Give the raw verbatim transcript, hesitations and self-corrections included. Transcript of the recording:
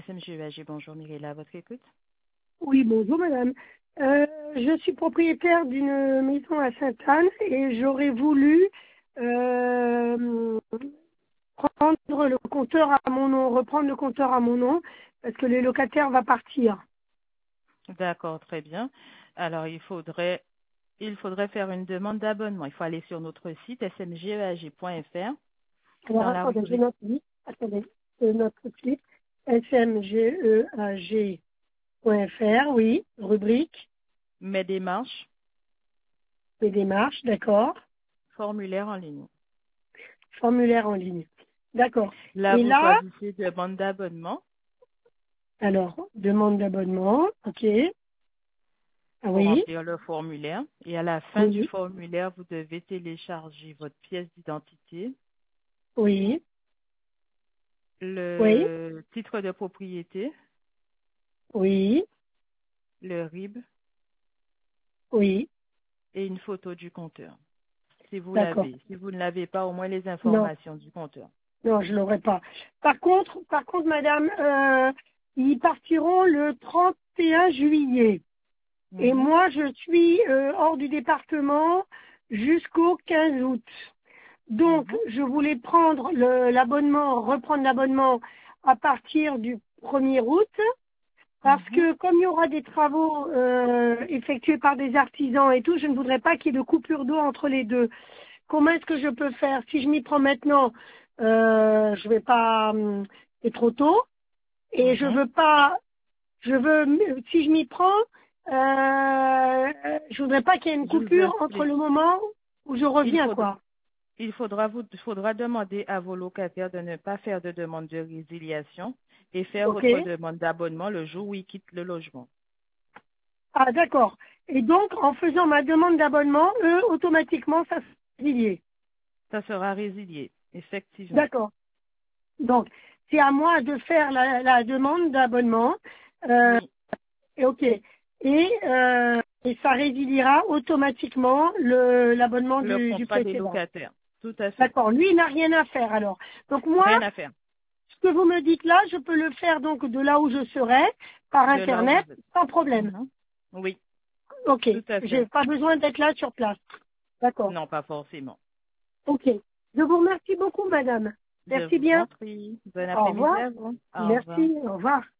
M G E A G, bonjour Mirella, à votre écoute. Oui, bonjour madame. Euh, je suis propriétaire d'une maison à Sainte-Anne et j'aurais voulu euh, prendre le compteur à mon nom, reprendre le compteur à mon nom, parce que le locataire va partir. D'accord, très bien. Alors, il faudrait, il faudrait faire une demande d'abonnement. Il faut aller sur notre site s m g e a g point f r Alors dans la attendez, je rubrique note vite. Attendez, je note tout de suite. S M G E A G point F R, oui, rubrique, Mes démarches, les démarches, d'accord, formulaire en ligne. formulaire en ligne. D'accord. Là, Et vous là, choisissez demande d'abonnement. alors, demande d'abonnement, ok. Ah Pour oui, remplir le formulaire. Et à la fin du oui, formulaire, vous devez télécharger votre pièce d'identité, oui, oui, le titre de propriété, oui, le R I B oui, et une photo du compteur. Si vous d'accord. l'avez. Si vous ne l'avez pas, au moins les Non, informations du compteur. non, je l'aurai pas. Par contre, par contre, madame, euh, ils partiront le trente et un juillet. Et Mhm, moi, je suis euh, hors du département jusqu'au quinze août. Donc, mhm, je voulais prendre le- l'abonnement, reprendre l'abonnement à partir du premier août. Parce mhm. que comme il y aura des travaux euh, effectués par des artisans et tout, je ne voudrais pas qu'il y ait de coupure d'eau entre les deux. Comment est-ce que je peux faire? Si je m'y prends maintenant, euh, je vais pas, hum, c'est trop tôt. Et je Mhm. veux pas, je veux, si je m'y prends, euh, je voudrais pas qu'il y ait une Je vous coupure entre explique. le moment où je Il reviens, faudra, quoi. il faudra vous, faudra demander à vos locataires de ne pas faire de demande de résiliation et faire Ok? votre demande d'abonnement le jour où ils quittent le logement. Ah, d'accord. Et donc, en faisant ma demande d'abonnement, eux, automatiquement, ça se résilier. Ça sera résilié, effectivement. D'accord. Donc, c'est à moi de faire la, la demande d'abonnement. Euh, Oui, et ok. Et, euh, et ça résiliera automatiquement le l'abonnement le du, du contrat des précédent. locataires. Tout à fait. D'accord. Lui, il n'a rien à faire alors. Donc moi, Rien à faire ce que vous me dites là, je peux le faire donc de là où je serai, par de là où internet, vous êtes. sans problème. Mhm. Oui, Ok. tout à J'ai fait. pas besoin d'être là sur place. D'accord. Non, pas forcément. Ok. Je vous remercie beaucoup, madame. Je Merci vous bien. en prie. Bon Au après-midi revoir. à vous. Au revoir. Merci. Au revoir.